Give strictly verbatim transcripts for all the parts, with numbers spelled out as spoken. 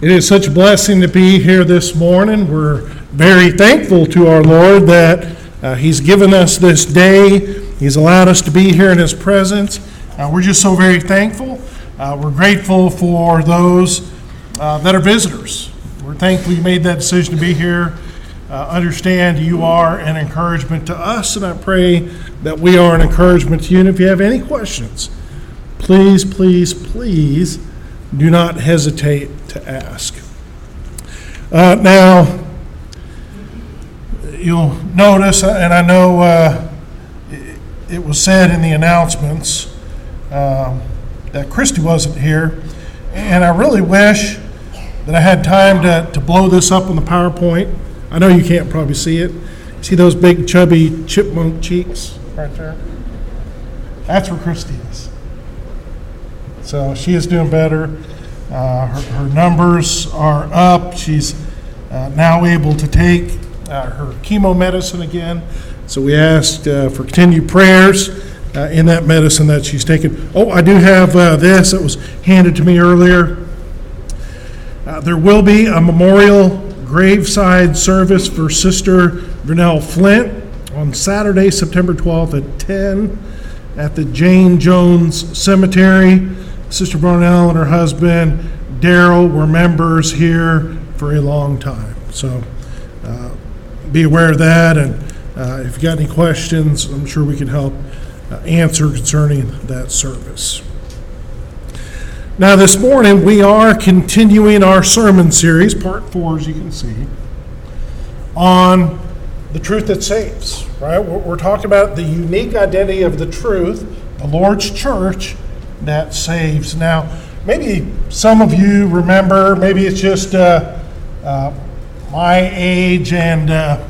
It is such a blessing to be here this morning. We're very thankful to our Lord that uh, He's given us this day. He's allowed us to be here in His presence. Uh, we're just so very thankful. Uh, we're grateful for those uh, that are visitors. We're thankful you made that decision to be here. Uh, understand you are an encouragement to us, and I pray that we are an encouragement to you. And if you have any questions, please, please, please do not hesitate to ask. Uh, now, you'll notice, and I know uh, it, it was said in the announcements um, that Christy wasn't here, and I really wish that I had time to, to blow this up on the PowerPoint. I know you can't probably see it. See those big chubby chipmunk cheeks right there? That's where Christy is. So she is doing better. Uh, her, her numbers are up. She's uh, now able to take uh, her chemo medicine again. So we asked uh, for continued prayers uh, in that medicine that she's taken. Oh, I do have uh, this that was handed to me earlier. Uh, there will be a memorial graveside service for Sister Vernell Flint on Saturday, September twelfth at ten at the Jane Jones Cemetery. Sister Vernell and her husband, Daryl, were members here for a long time. So uh, be aware of that, and uh, if you got any questions, I'm sure we can help uh, answer concerning that service. Now this morning, we are continuing our sermon series, part four, as you can see, on the truth that saves, right? We're, we're talking about the unique identity of the truth, the Lord's church, that saves. Now, maybe some of you remember, maybe it's just uh, uh, my age and uh,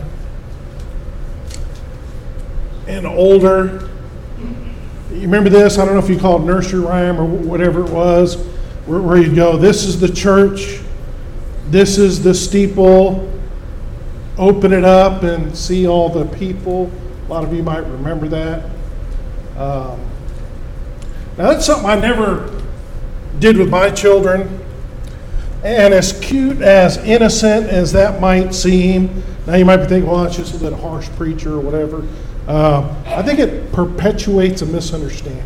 and older. You remember this? I don't know if you call it nursery rhyme or whatever it was, where, where you go, this is the church, this is the steeple, open it up and see all the people. A lot of you might remember that. Um, Now, that's something I never did with my children. And as cute, as innocent as that might seem, now you might be thinking, well, it's just a little harsh preacher or whatever. Uh, I think it perpetuates a misunderstanding.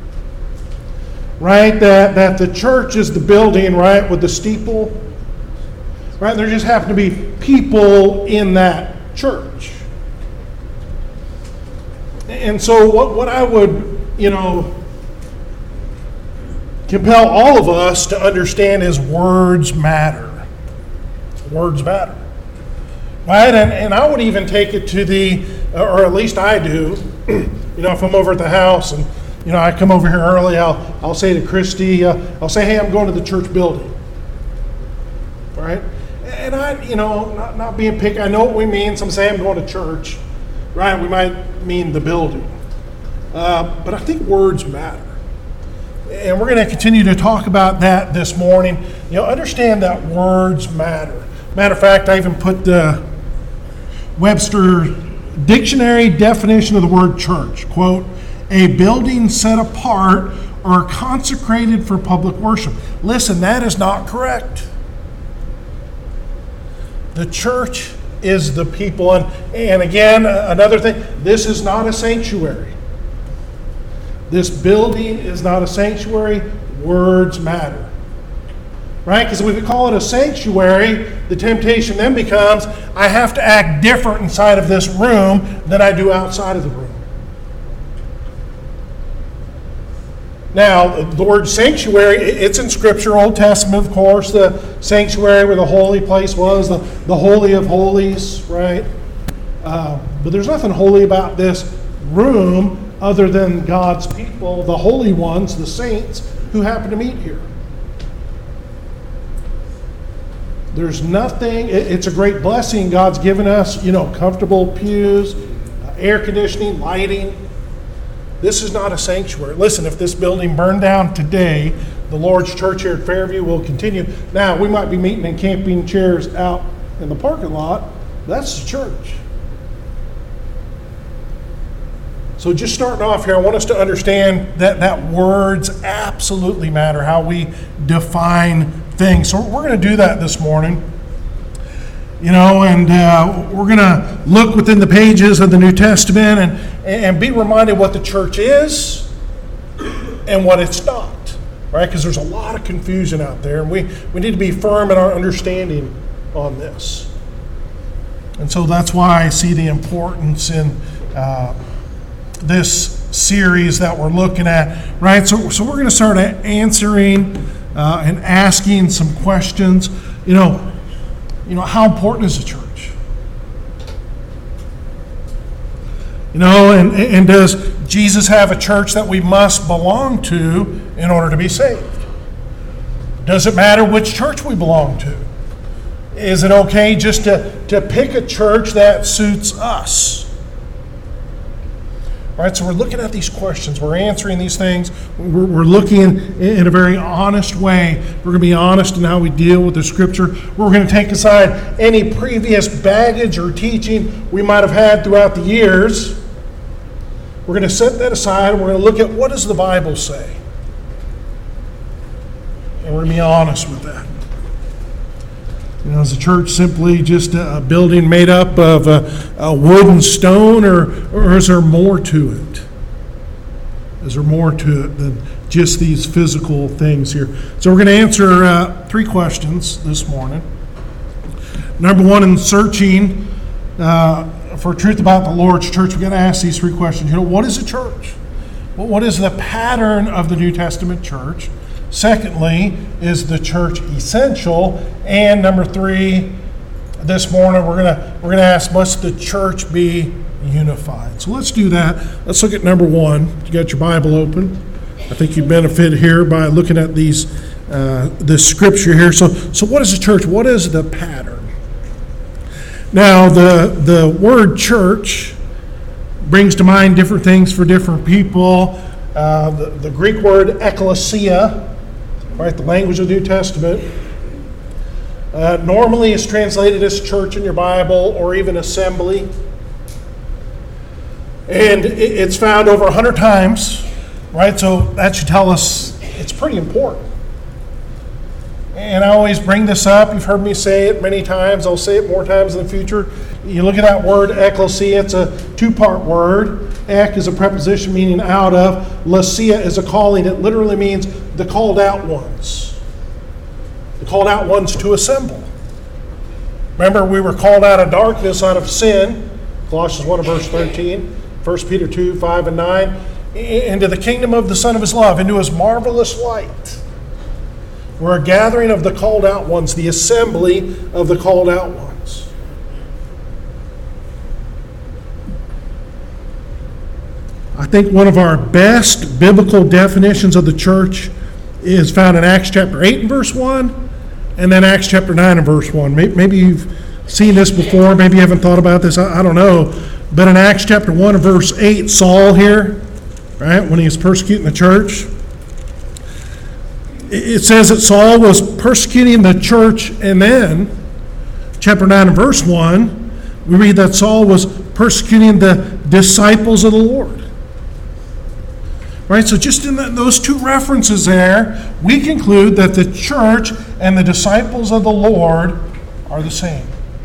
Right? That, that the church is the building, right, with the steeple. Right? And there just happen to be people in that church. And so what, what I would, you know, compel all of us to understand is words matter. Words matter. Right? And, and I would even take it to the, or at least I do, you know, if I'm over at the house and, you know, I come over here early, I'll I'll say to Christy, uh, I'll say, hey, I'm going to the church building. Right? And I, you know, not, not being picky, I know what we mean. Some say I'm going to church. Right? We might mean the building. Uh, but I think words matter. And we're going to continue to talk about that this morning. You know, understand that words matter. Matter of fact, I even put the Webster Dictionary definition of the word church. Quote, a building set apart or consecrated for public worship. Listen, that is not correct. The church is the people. And, and again, another thing, this is not a sanctuary. This building is not a sanctuary. Words matter. Right? Because if we call it a sanctuary, the temptation then becomes, I have to act different inside of this room than I do outside of the room. Now, the word sanctuary, it's in Scripture, Old Testament, of course, the sanctuary where the holy place was, the, the Holy of Holies, right? Uh, but there's nothing holy about this room other than God's people, the holy ones, the saints, who happen to meet here. There's nothing, it's a great blessing God's given us, you know, comfortable pews, air conditioning, lighting. This is not a sanctuary. Listen, if this building burned down today, the Lord's church here at Fairview will continue. Now, we might be meeting in camping chairs out in the parking lot. That's the church. So just starting off here, I want us to understand that, that words absolutely matter, how we define things. So we're going to do that this morning. You know, and uh, we're going to look within the pages of the New Testament and, and be reminded what the church is and what it's not, right? Because there's a lot of confusion out there, and we, we need to be firm in our understanding on this. And so that's why I see the importance in uh, this series that we're looking at, right? So, so we're going to start answering uh, and asking some questions. You know, You know, how important is the church? You know, and, and does Jesus have a church that we must belong to in order to be saved? Does it matter which church we belong to? Is it okay just to, to pick a church that suits us? Right, so we're looking at these questions. We're answering these things. We're, we're looking in a very honest way. We're going to be honest in how we deal with the Scripture. We're going to take aside any previous baggage or teaching we might have had throughout the years. We're going to set that aside, and we're going to look at what does the Bible say. And we're going to be honest with that. You know, is the church simply just a building made up of a, a wood and stone, or, or is there more to it? Is there more to it than just these physical things here? So we're going to answer uh, three questions this morning. Number one, in searching uh, for truth about the Lord's church, we're going to ask these three questions. You know, what is a church? Well, what is the pattern of the New Testament church? Secondly, is the church essential? And number three, this morning we're gonna we're gonna ask, must the church be unified? So let's do that. Let's look at number one. You got your Bible open. I think you benefit here by looking at these uh, this scripture here. So so what is the church? What is the pattern? Now the the word church brings to mind different things for different people. Uh, the, the Greek word ekklesia, right, the language of the New Testament, uh, normally is translated as church in your Bible or even assembly. And it, it's found over one hundred times, right? So that should tell us it's pretty important. And I always bring this up. You've heard me say it many times. I'll say it more times in the future. You look at that word ekklesia, it's a two-part word. Ek is a preposition meaning out of. Lesia is a calling. It literally means the called out ones. The called out ones to assemble. Remember, we were called out of darkness, out of sin. Colossians one and verse thirteen. First Peter two, five and nine. Into the kingdom of the Son of His love, into His marvelous light. We're a gathering of the called out ones, the assembly of the called out ones. I think one of our best biblical definitions of the church is found in Acts chapter eight and verse one, and then Acts chapter nine and verse one. Maybe you've seen this before, maybe you haven't thought about this, I don't know. But in Acts chapter one and verse eight, Saul here, right, when he was persecuting the church, it says that Saul was persecuting the church, and then, chapter nine and verse one, we read that Saul was persecuting the disciples of the Lord. Right, so just in the, those two references there, we conclude that the church and the disciples of the Lord are the same.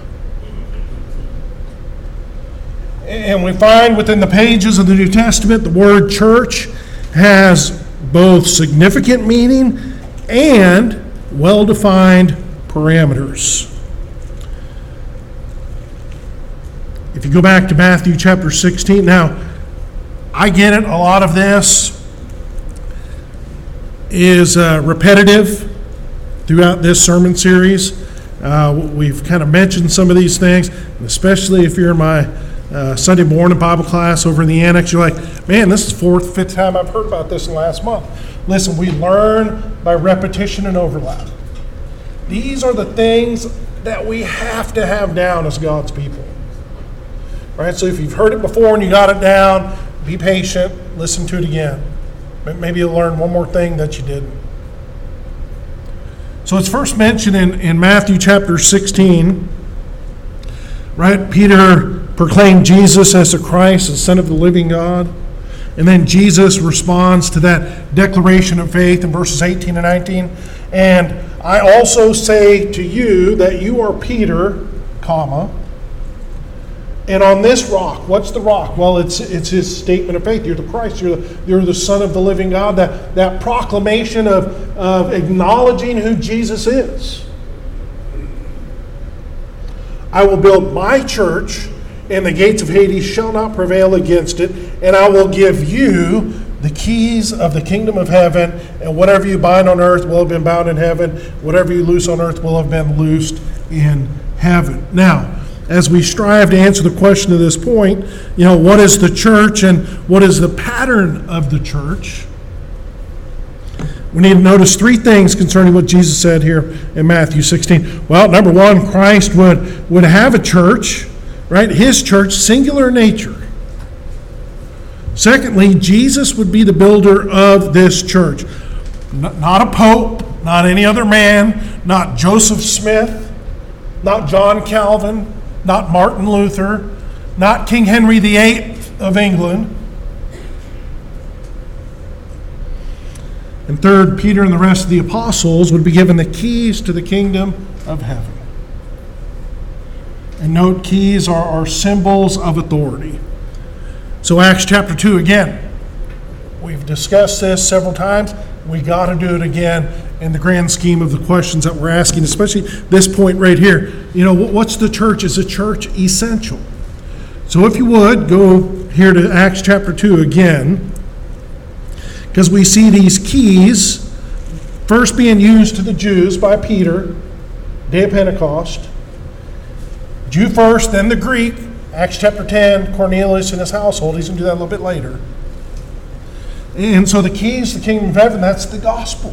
And we find within the pages of the New Testament, the word church has both significant meaning and well-defined parameters. If you go back to Matthew chapter sixteen, now, I get it, a lot of this is uh, repetitive throughout this sermon series. Uh, we've kind of mentioned some of these things, and especially if you're in my uh, Sunday morning Bible class over in the annex, you're like, man, this is the fourth, fifth time I've heard about this in the last month. Listen, we learn by repetition and overlap. These are the things that we have to have down as God's people. Right? So if you've heard it before and you got it down, be patient, listen to it again. Maybe you'll learn one more thing that you didn't. So it's first mentioned in, in Matthew chapter sixteen, right? Peter proclaimed Jesus as the Christ, the Son of the living God. And then Jesus responds to that declaration of faith in verses eighteen and nineteen. And I also say to you that you are Peter, comma, and on this rock, what's the rock? Well, it's it's his statement of faith. You're the Christ. You're the, you're the Son of the living God. That, that proclamation of, of acknowledging who Jesus is. I will build my church, and the gates of Hades shall not prevail against it. And I will give you the keys of the kingdom of heaven. And whatever you bind on earth will have been bound in heaven. Whatever you loose on earth will have been loosed in heaven. Now, as we strive to answer the question to this point, you know, what is the church and what is the pattern of the church? We need to notice three things concerning what Jesus said here in Matthew sixteen. Well, number one, Christ would, would have a church, right? His church, singular nature. Secondly, Jesus would be the builder of this church. Not a pope, not any other man, not Joseph Smith, not John Calvin, not Martin Luther, not King Henry the Eighth of England. And third, Peter and the rest of the apostles would be given the keys to the kingdom of heaven. And note, keys are, are symbols of authority. So Acts chapter two, again, we've discussed this several times. We got to do it again in the grand scheme of the questions that we're asking, especially this point right here. You know, what's the church? Is a church essential? So if you would, go here to Acts chapter two again, because we see these keys first being used to the Jews by Peter, day of Pentecost. Jew first, then the Greek. Acts chapter ten, Cornelius and his household. He's going to do that a little bit later. And so the keys to the kingdom of heaven, that's the gospel.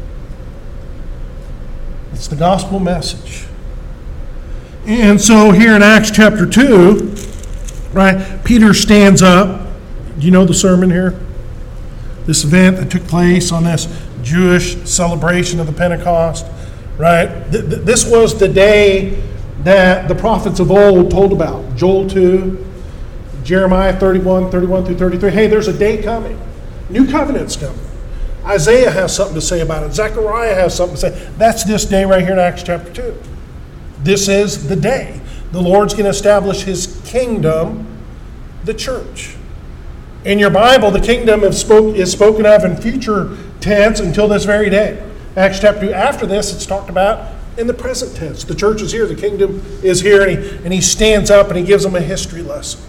It's the gospel message. And so here in Acts chapter two, right, Peter stands up. Do you know the sermon here? This event that took place on this Jewish celebration of the Pentecost, right? Th- th- this was the day that the prophets of old told about. Joel two, Jeremiah thirty-one, thirty-one through thirty-three. Hey, there's a day coming. New covenant's coming. Isaiah has something to say about it. Zechariah has something to say. That's this day right here in Acts chapter two. This is the day. The Lord's going to establish his kingdom, the church. In your Bible, the kingdom is, spoke, is spoken of in future tense until this very day. Acts chapter two. After this, it's talked about in the present tense. The church is here. The kingdom is here. And he, and he stands up and he gives them a history lesson.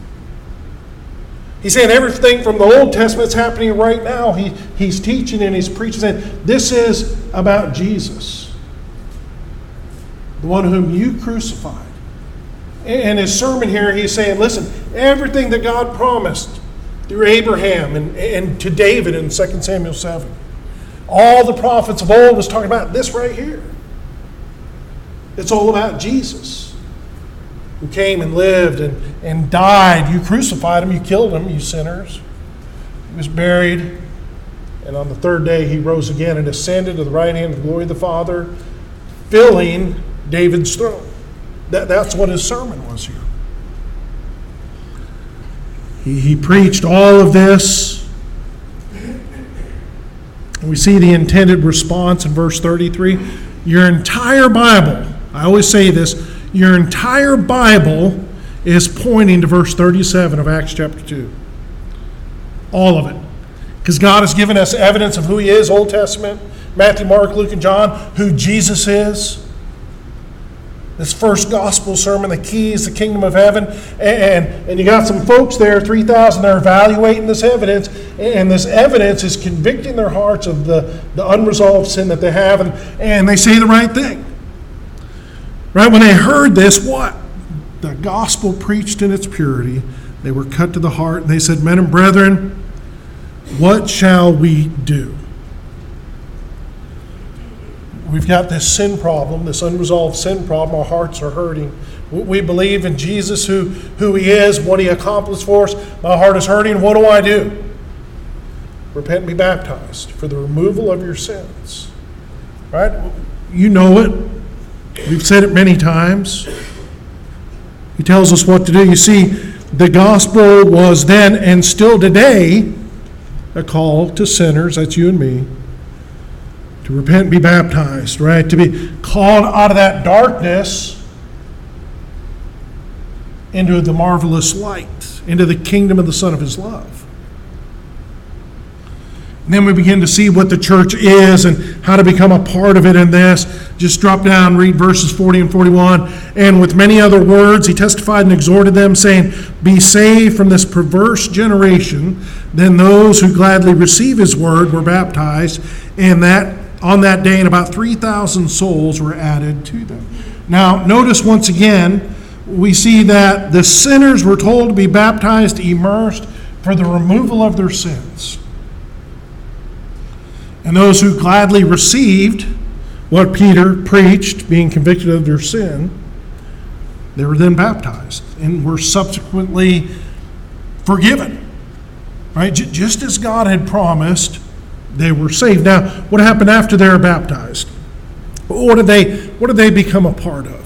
He's saying everything from the Old Testament is happening right now. He, he's teaching and he's preaching. And this is about Jesus, the one whom you crucified. In his sermon here, he's saying, listen, everything that God promised through Abraham and, and to David in Second Samuel seven, all the prophets of old was talking about this right here. It's all about Jesus, who came and lived and, and died. You crucified him, you killed him, you sinners. He was buried, and on the third day he rose again and ascended to the right hand of the glory of the Father, filling David's throne. That, that's what his sermon was here. He, he preached all of this. And we see the intended response in verse thirty-three. Your entire Bible, I always say this, your entire Bible is pointing to verse thirty-seven of Acts chapter two. All of it. Because God has given us evidence of who he is, Old Testament, Matthew, Mark, Luke, and John, who Jesus is. This first gospel sermon, the keys, the kingdom of heaven. And, and you got some folks there, three thousand, that are evaluating this evidence. And this evidence is convicting their hearts of the, the unresolved sin that they have. And, and they say the right thing. Right? When they heard this, what? The gospel preached in its purity. They were cut to the heart. And they said, men and brethren, what shall we do? We've got this sin problem, this unresolved sin problem. Our hearts are hurting. We believe in Jesus, who, who he is, what he accomplished for us. My heart is hurting. What do I do? Repent and be baptized for the removal of your sins. Right? You know it. We've said it many times. He tells us what to do. You see, the gospel was then and still today a call to sinners, that's you and me, to to repent and be baptized, right? To be called out of that darkness into the marvelous light, into the kingdom of the Son of His love. And then we begin to see what the church is and how to become a part of it in this. Just drop down, read verses forty and forty-one. And with many other words, he testified and exhorted them, saying, "Be saved from this perverse generation." Then those who gladly receive his word were baptized, and that on that day, and about three thousand souls were added to them. Now, notice once again, we see that the sinners were told to be baptized, immersed, for the removal of their sins. And those who gladly received what Peter preached, being convicted of their sin, they were then baptized and were subsequently forgiven. Right? J- just as God had promised, they were saved. Now, what happened after they were baptized? What did they, what did they become a part of?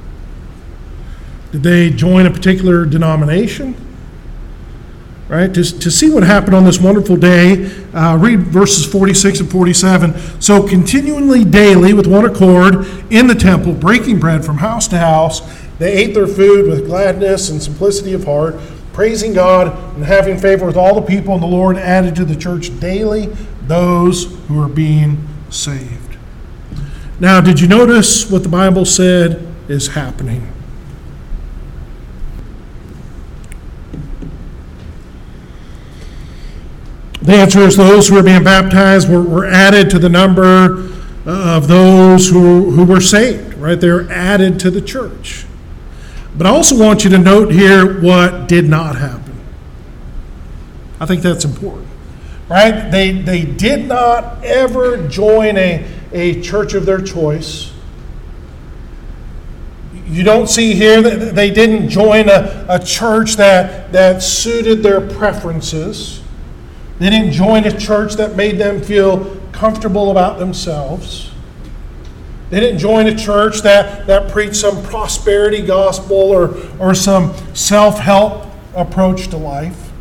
Did they join a particular denomination? Right? To, to see what happened on this wonderful day, uh, read verses forty-six and forty-seven. So continually daily with one accord in the temple, breaking bread from house to house, they ate their food with gladness and simplicity of heart, praising God and having favor with all the people, and the Lord added to the church daily those who are being saved. Now, did you notice what the Bible said is happening? The answer is those who were being baptized were, were added to the number of those who, who were saved, right? They were added to the church. But I also want you to note here what did not happen. I think that's important, right? They, they did not ever join a, a church of their choice. You don't see here that they didn't join a, a church that, that suited their preferences. They didn't join a church that made them feel comfortable about themselves. They didn't join a church that, that preached some prosperity gospel or, or some self-help approach to life.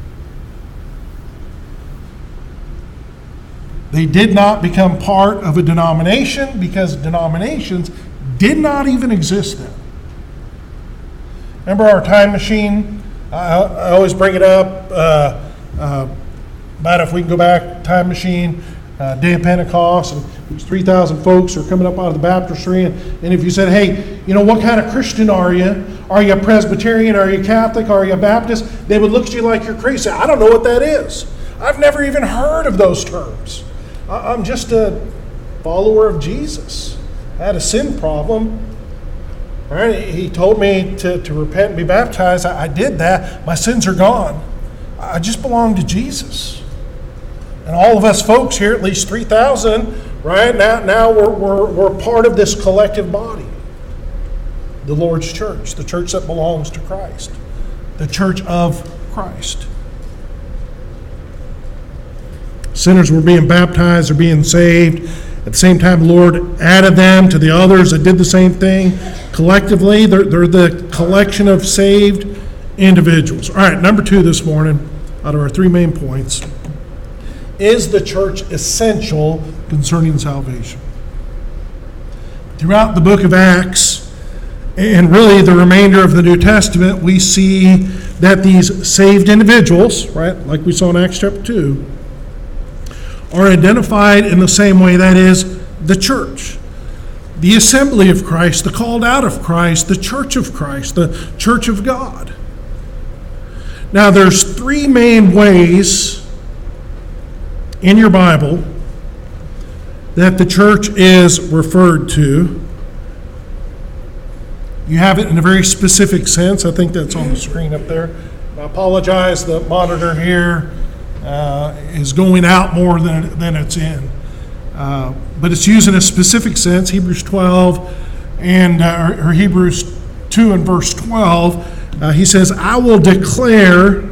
They did not become part of a denomination because denominations did not even exist then. Remember our time machine? I, I always bring it up. Uh, uh, About if we can go back, time machine, uh, day of Pentecost, and these three thousand folks are coming up out of the baptistry, and, and if you said, hey, you know, what kind of Christian are you? Are you a Presbyterian? Are you Catholic? Are you a Baptist? They would look at you like you're crazy. I don't know what that is. I've never even heard of those terms. I, I'm just a follower of Jesus. I had a sin problem. All right, he told me to, to repent and be baptized. I, I did that. My sins are gone. I just belong to Jesus. And all of us folks here, at least three thousand, right, now, now we're, we're, we're part of this collective body. The Lord's church, the church that belongs to Christ. The church of Christ. Sinners were being baptized or being saved. At the same time, the Lord added them to the others that did the same thing. Collectively, they're, they're the collection of saved individuals. All right, number two this morning, out of our three main points, is the church essential concerning salvation? Throughout the book of Acts, and really the remainder of the New Testament, we see that these saved individuals, right, like we saw in Acts chapter two, are identified in the same way, that is, the church. The assembly of Christ, the called out of Christ, the church of Christ, the church of God. Now, there's three main ways in your Bible that the church is referred to. You have it in a very specific sense. I think that's on the screen up there. I apologize, the monitor here uh, is going out more than, than it's in. Uh, but it's used in a specific sense, Hebrews twelve and uh, or Hebrews two and verse twelve. Uh, he says, I will declare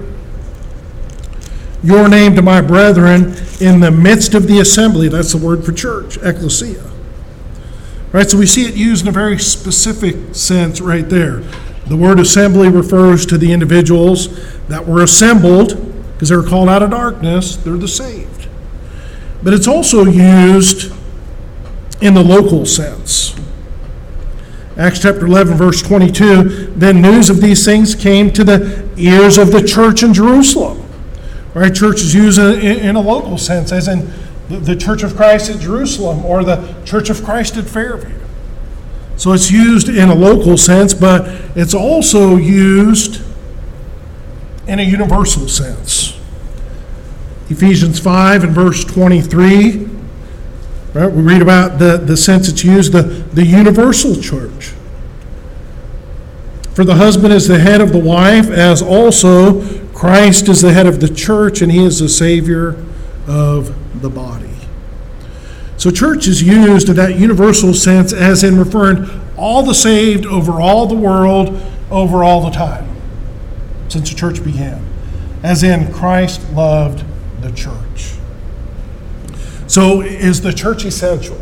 your name to my brethren in the midst of the assembly. That's the word for church, ecclesia. Right, so we see it used in a very specific sense right there. The word assembly refers to the individuals that were assembled because they were called out of darkness. They're the saved. But it's also used in the local sense. Acts chapter eleven, verse twenty-two, then news of these things came to the ears of the church in Jerusalem. Right, church is used in, in a local sense, as in the, the Church of Christ at Jerusalem or the Church of Christ at Fairview. So it's used in a local sense, but it's also used in a universal sense. Ephesians five and verse twenty-three, right, we read about the, the sense it's used, the, the universal church. For the husband is the head of the wife, as also Christ is the head of the church, and he is the Savior of the body. So church is used in that universal sense as in referring all the saved over all the world, over all the time, since the church began. As in Christ loved the church. So is the church essential?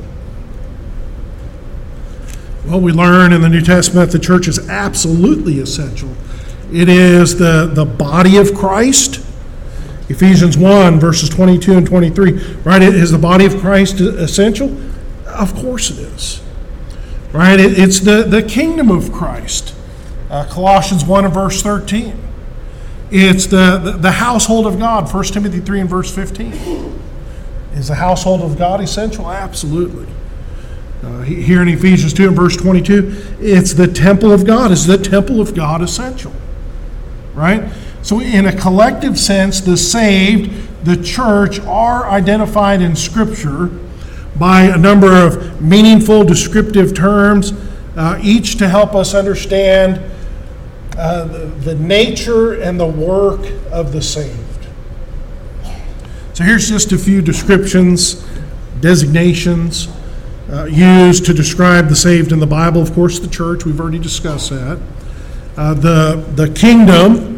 Well, we learn in the New Testament that the church is absolutely essential. It is the, the body of Christ. Ephesians one, verses twenty-two and twenty-three. Right? Is the body of Christ essential? Of course it is. Right? It, it's the, the kingdom of Christ. Uh, Colossians one and verse thirteen. It's the, the, the household of God. First Timothy three and verse fifteen. Is the household of God essential? Absolutely. Uh, here in Ephesians two and verse twenty-two, it's the temple of God. Is the temple of God essential? Right? So in a collective sense, the saved, the church, are identified in Scripture by a number of meaningful descriptive terms, uh, each to help us understand uh, the, the nature and the work of the saved. So here's just a few descriptions, designations uh, used to describe the saved in the Bible. Of course, the church, we've already discussed that. Uh, the, the kingdom,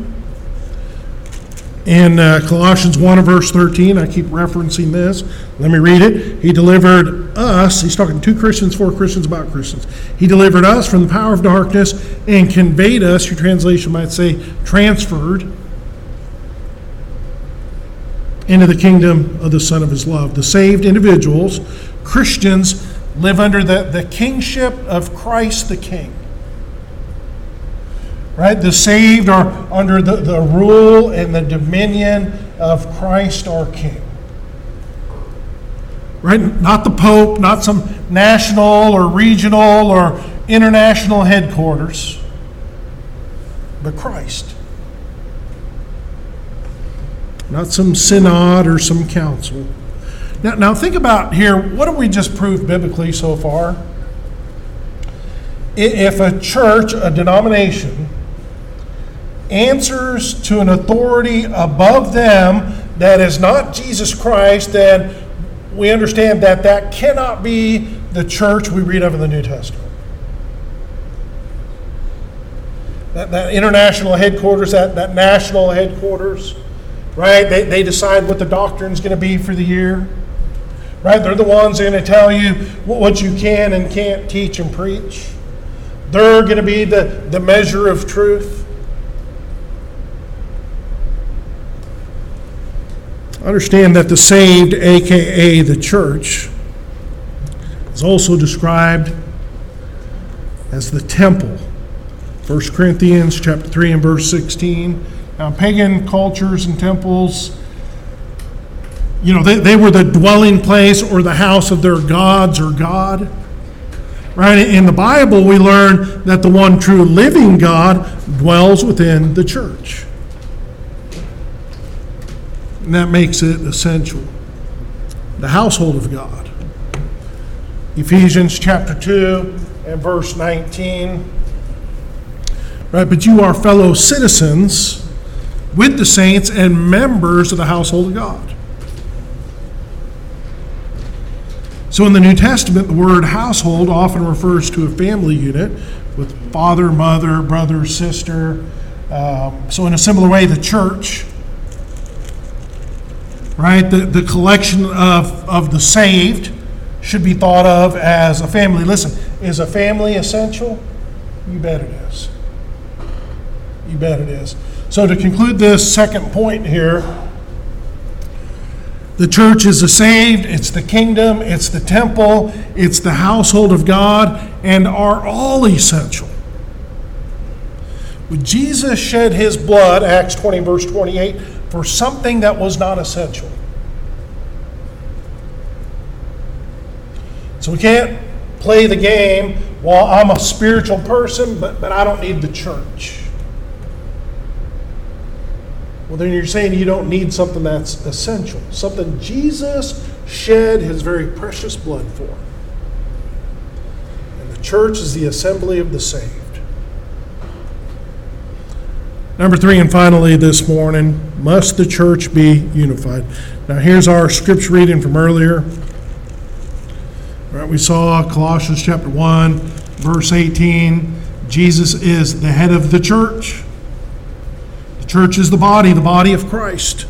in uh, Colossians one and verse thirteen, I keep referencing this. Let me read it. He delivered us, he's talking to Christians, for Christians, about Christians. He delivered us from the power of darkness and conveyed us, your translation might say, transferred, into the kingdom of the Son of his love. The saved individuals, Christians, live under the, the kingship of Christ the King. Right? The saved are under the, the rule and the dominion of Christ our King. Right? Not the Pope, not some national or regional or international headquarters, but Christ. Not some synod or some council. Now, now think about here, what have we just proved biblically so far? If a church, a denomination, answers to an authority above them that is not Jesus Christ, then we understand that that cannot be the church we read of in the New Testament. That, that international headquarters, that, that national headquarters, right? They, they decide what the doctrine's going to be for the year. Right? They're the ones that are going to tell you what you can and can't teach and preach. They're going to be the, the measure of truth. Understand that the saved, aka the church, is also described as the temple. First Corinthians chapter three and verse sixteen. Now, pagan cultures and temples, you know, they, they were the dwelling place or the house of their gods or God. Right? In the Bible, we learn that the one true living God dwells within the church. And that makes it essential. The household of God. Ephesians chapter two and verse nineteen. Right, but you are fellow citizens with the saints and members of the household of God. So in the New Testament, the word household often refers to a family unit with father, mother, brother, sister. Um, so in a similar way, the church, right, the, the collection of, of the saved should be thought of as a family. Listen, is a family essential? You bet it is. You bet it is. So to conclude this second point here, The church is the saved, it's the kingdom, it's the temple, it's the household of God, and are all essential. Would Jesus shed his blood, Acts twenty, verse twenty-eight, for something that was not essential? So we can't play the game, well, I'm a spiritual person, but, but I don't need the church. Well, then you're saying you don't need something that's essential, something Jesus shed his very precious blood for. And the church is the assembly of the saved. Number three, and finally this morning, must the church be unified? Now here's our scripture reading from earlier. All right, we saw Colossians chapter one, verse eighteen. Jesus is the head of the church. The church is the body, the body of Christ.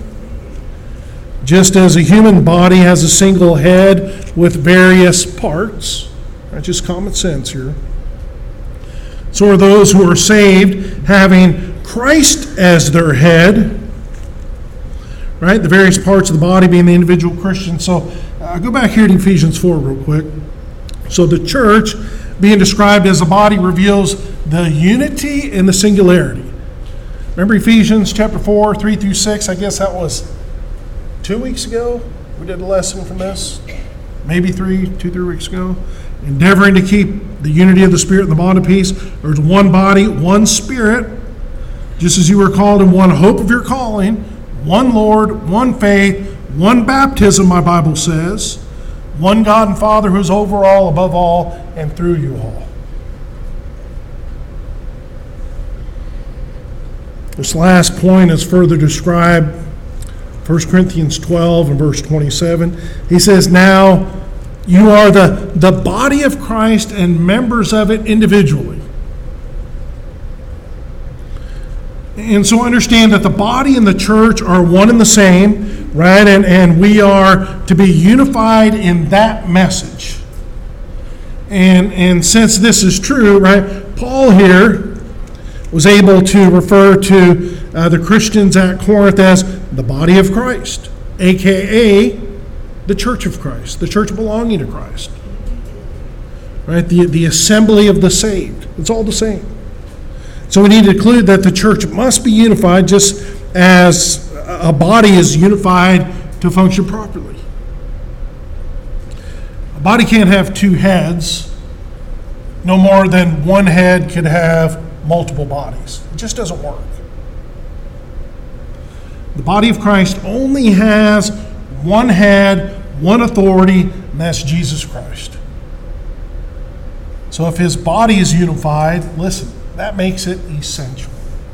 Just as a human body has a single head with various parts, that's just common sense here, so are those who are saved having Christ as their head, right? The various parts of the body being the individual Christian. So uh, go back here to Ephesians four real quick. So the church being described as a body reveals the unity and the singularity. Remember Ephesians chapter four, three through six? I guess that was two weeks ago. We did a lesson from this. Maybe three, two, three weeks ago. Endeavoring to keep the unity of the Spirit and the bond of peace. There's one body, one Spirit, just as you were called in one hope of your calling, one Lord, one faith, one baptism, my Bible says, one God and Father who's over all, above all, and through you all. This last point is further described, First Corinthians twelve and verse twenty-seven. He says, now you are the, the body of Christ and members of it individually. And so understand that the body and the church are one and the same, right? And, and we are to be unified in that message. And, and since this is true, right, Paul here was able to refer to uh, the Christians at Corinth as the body of Christ, a k a the church of Christ, the church belonging to Christ. Right? The, the assembly of the saved. It's all the same. So we need to conclude that the church must be unified just as a body is unified to function properly. A body can't have two heads. No more than one head could have multiple bodies. It just doesn't work. The body of Christ only has one head, one authority, and that's Jesus Christ. So if his body is unified, listen, that makes it essential.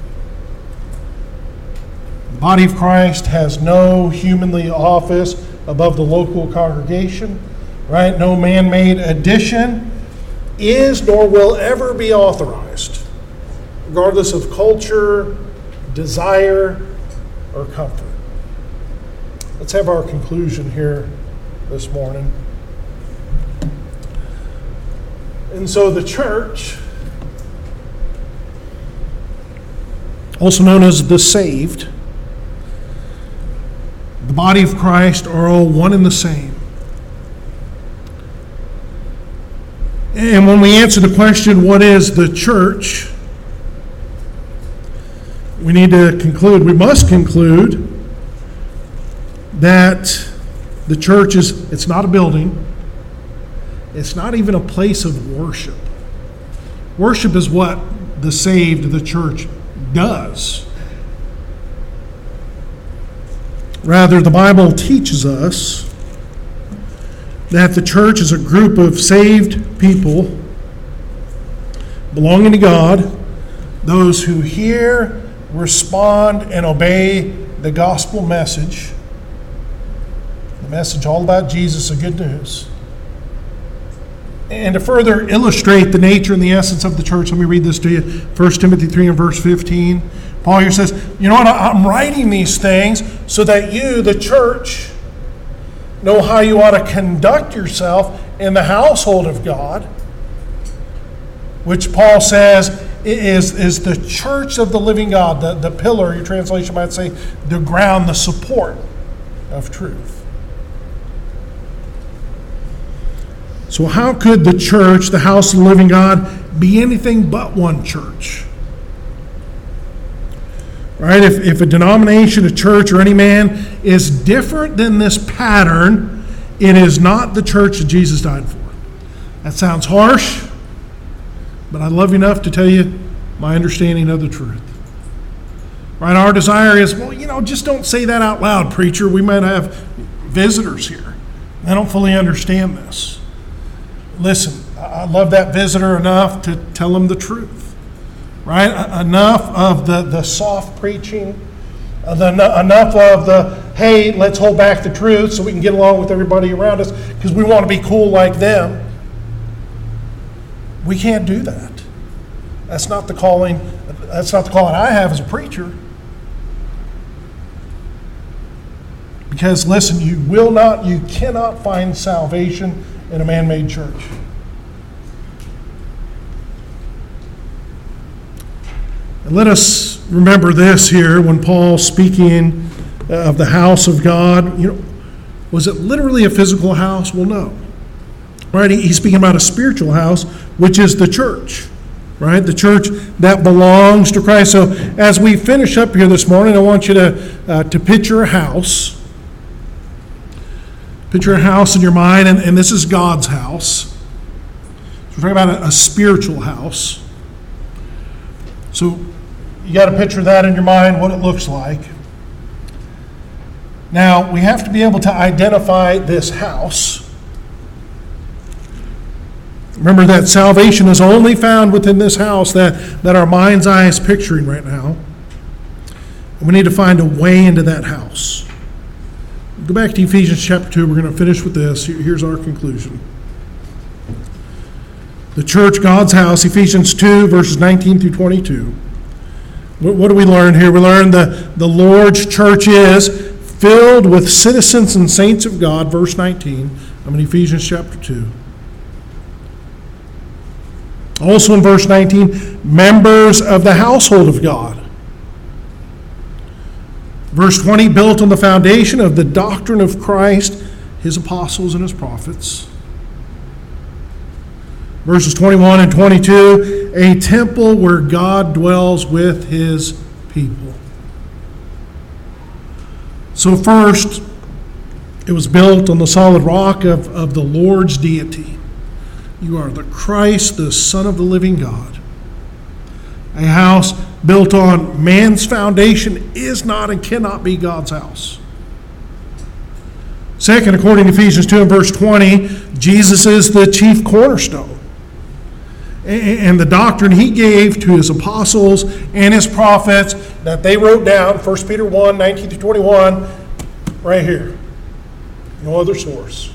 The body of Christ has no humanly office above the local congregation, right? No man-made addition is nor will ever be authorized, regardless of culture, desire, or comfort. Let's have our conclusion here this morning. And so the church, also known as the saved, the body of Christ, are all one and the same. And when we answer the question, what is the church? We need to conclude, we must conclude that the church is, it's not a building. It's not even a place of worship. Worship is what the saved, the church, does. Rather, the Bible teaches us that the church is a group of saved people belonging to God, those who hear, respond, and obey the gospel message, the message all about Jesus, the good news. And to further illustrate the nature and the essence of the church, let me read this to you. First Timothy three and verse fifteen. Paul here says, you know what, I'm writing these things so that you, the church, know how you ought to conduct yourself in the household of God, which Paul says is, is the church of the living God, the, the pillar, your translation might say, the ground, the support. of truth. So how could the church, the house of the living God, be anything but one church? Right? If, if a denomination, a church, or any man is different than this pattern, it is not the church that Jesus died for. That sounds harsh, but I love you enough to tell you my understanding of the truth. Right? Our desire is, well, you know, just don't say that out loud, preacher. We might have visitors here. They don't fully understand this. Listen, I love that visitor enough to tell them the truth. Right? Enough of the, the soft preaching, uh, the, enough of the, hey, let's hold back the truth so we can get along with everybody around us because we want to be cool like them. We can't do that. That's not the calling, that's not the calling I have as a preacher. Because listen, you will not, you cannot find salvation in a man-made church. And let us remember this here when Paul's speaking of the house of God. You know, was it literally a physical house? Well, no. Right? He's speaking about a spiritual house, which is the church. Right? The church that belongs to Christ. So as we finish up here this morning, I want you to uh, to picture a house. Picture a house in your mind, and, and this is God's house. So we're talking about a, a spiritual house. So you got to picture that in your mind, what it looks like. Now, we have to be able to identify this house. Remember that salvation is only found within this house that, that our mind's eye is picturing right now. And we need to find a way into that house. Go back to Ephesians chapter two. We're going to finish with this. Here's our conclusion. The church, God's house, Ephesians two, verses nineteen through twenty-two. What, what do we learn here? We learn the, the Lord's church is filled with citizens and saints of God, verse nineteen. I'm in Ephesians chapter two. Also in verse nineteen, members of the household of God. Verse twenty, built on the foundation of the doctrine of Christ, his apostles and his prophets. Verses twenty-one and twenty-two, a temple where God dwells with his people. So first, it was built on the solid rock of, of the Lord's deity. You are the Christ, the Son of the living God. A house built on man's foundation is not and cannot be God's house. Second, according to Ephesians two and verse twenty, Jesus is the chief cornerstone. And the doctrine he gave to his apostles and his prophets that they wrote down, First Peter one, nineteen to twenty-one, right here. No other source.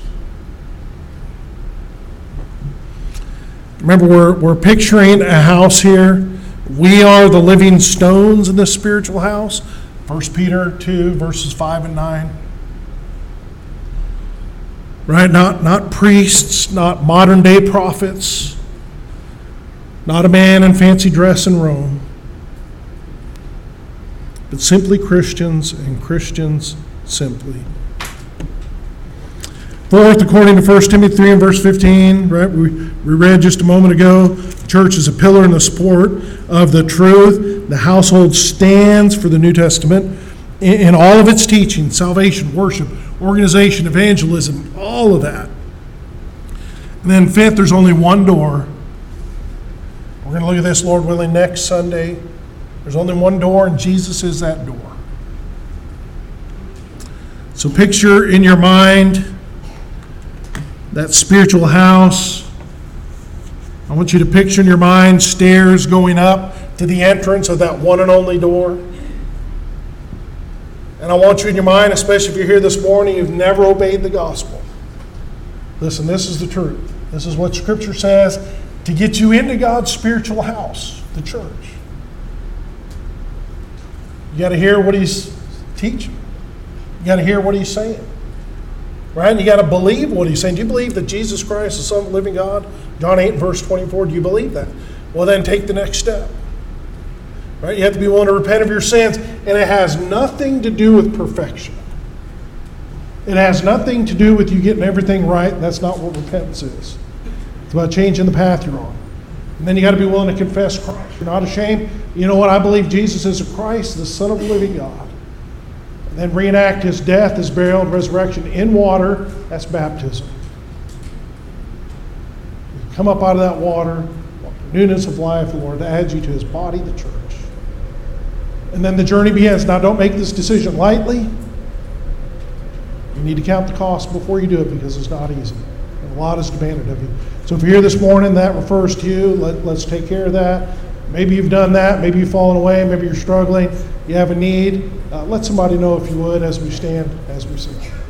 Remember, we're, we're picturing a house here. We are the living stones in this spiritual house. First Peter two, verses five and nine. Right? Not, not priests, not modern day prophets, not a man in fancy dress in Rome, but simply Christians and Christians simply. Fourth, according to First Timothy three and verse fifteen, right, we, we read just a moment ago, the church is a pillar and a support of the truth. The household stands for the New Testament in, in all of its teaching, salvation, worship, organization, evangelism, all of that. And then fifth, there's only one door. We're going to look at this, Lord willing, next Sunday. There's only one door, and Jesus is that door. So picture in your mind that spiritual house. I want you to picture in your mind stairs going up to the entrance of that one and only door. And I want you in your mind, especially if you're here this morning, you've never obeyed the gospel. Listen, this is the truth. This is what Scripture says to get you into God's spiritual house, the church. You got to hear what he's teaching. You got to hear what he's saying. Right? And you got to believe what he's saying. Do you believe that Jesus Christ is the Son of the living God? John eight, verse twenty-four. Do you believe that? Well, then take the next step. Right? You have to be willing to repent of your sins, and it has nothing to do with perfection. It has nothing to do with you getting everything right. That's not what repentance is. It's about changing the path you're on. And then you got to be willing to confess Christ. You're not ashamed. You know what? I believe Jesus is a Christ, the Son of the living God. And then reenact his death, his burial, and resurrection in water. That's baptism. You come up out of that water, newness of life, the Lord adds you to his body, the church. And then the journey begins. Now, don't make this decision lightly. You need to count the cost before you do it, because it's not easy. And a lot is demanded of you. So if you're here this morning, that refers to you. Let, let's take care of that. Maybe you've done that. Maybe you've fallen away. Maybe you're struggling. You have a need. Uh, let somebody know if you would as we stand, as we sing.